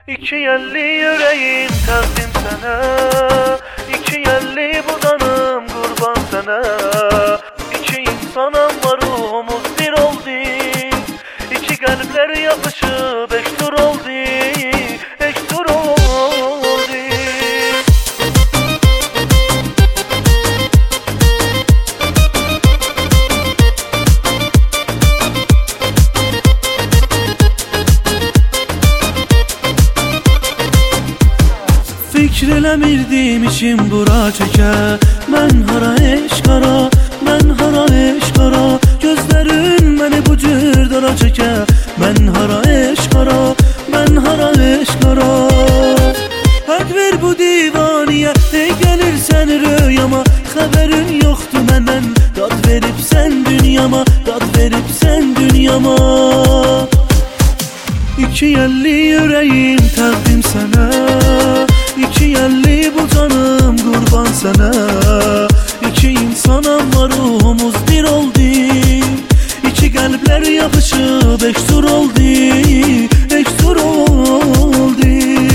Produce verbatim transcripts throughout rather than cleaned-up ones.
İki elli yüreğim təqdim sənə, İki elli bu canım qurban sənə. İki insanım var, ruhumuz bir oldu, İki qəlblər yapışıb eştur oldu, eştur oldu. Fikr eləmirdim işim bura çəkə. Mən hara eşq ara, mən hara eşq ara, gözlərin məni bu cür dara çəkə. Mən hara eşq ara, mən hara eşq ara. Haqq ver bu divaniyə, ey gəlirsən röyama. Xəbərin yoxdur məndən, dad veribsən dünyama, dad veribsən dünyama. İki elli yüreğim təqdim sənə, İki elli bu canım qurban sənə. İki insanam var, ruhumuz bir oldu, İki qəlblər yapışıb eştur oldu, eştur oldu.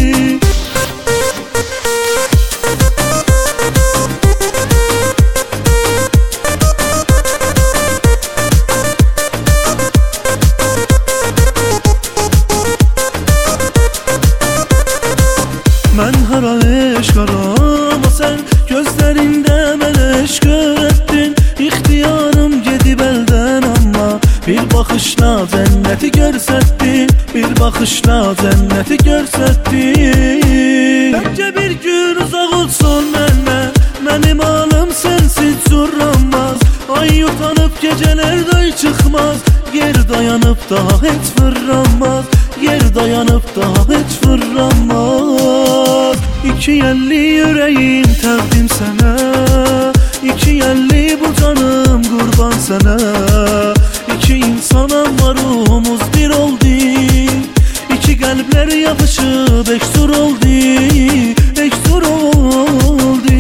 Mən hara eşq arama, sən gözlərində mənə eşq öyrətdin. İxtiyarım gedib əldən, amma bir baxışla cənnəti görsətdin, bir baxışla cənnəti görsətdin. Bəlkə bir gün uzaq olsun məndən, mənim alım sənsiz curranmaz. Ay utanıb gecələr day çıxmaz, yer dayanıb daha heç fırlanmaz, yer dayanıb daha heç fırlanmaz. İki elli yüreğim təqdim sənə, İki elli bu canım qurban sənə. İki insanam var, ruhumuz bir oldu, İki qəlblər yapışıb eştur oldu, eştur oldu.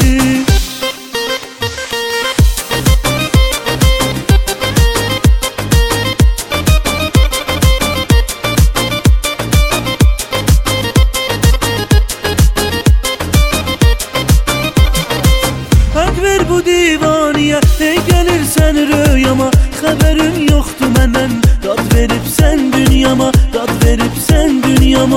Bu divaniyə, ey gəlirsən röyama. Xəbərin yoxdur məndən, dad veribsən dünyama, dad veribsən dünyama.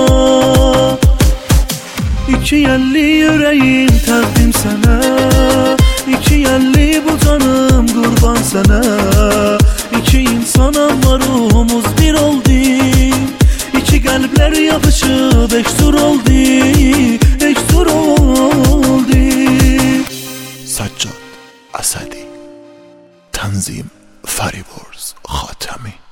İki elli yüreğim təqdim sənə, İki elli bu canım qurban sənə. İki insanam var, ruhumuz bir oldu, İki qəlblər yapışıb eştur oldu, eştur oldu. سجاد اسدی، تنظیم فریبرز خاتمی.